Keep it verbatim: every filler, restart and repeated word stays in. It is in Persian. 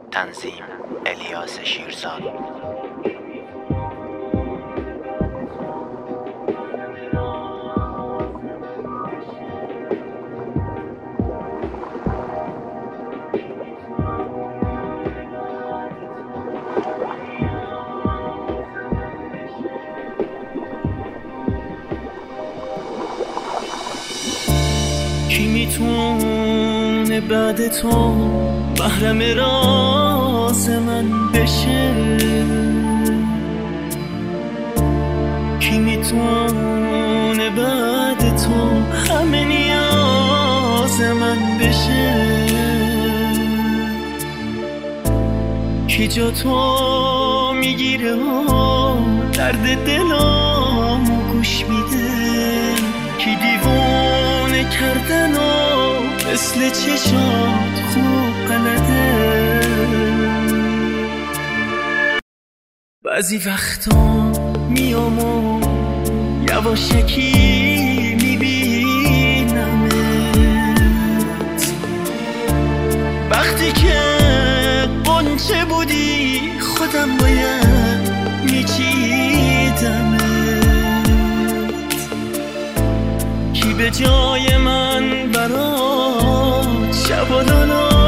تنظیم الیاس شیرزاد. کی میتونه بعد تو محرم راز من بشه؟ کی میتونه بعد تو همه نیاز من بشه؟ کی جا تو میگیره و درد دلامو گوش میده؟ کی دیوونه کردن و مثل چشات خوب بلده؟ بعضی وقتا میام و یواشکی میبینمت، وقتی که قنچه بودی خودم باید میچیدمت. کی به جای من برات شب و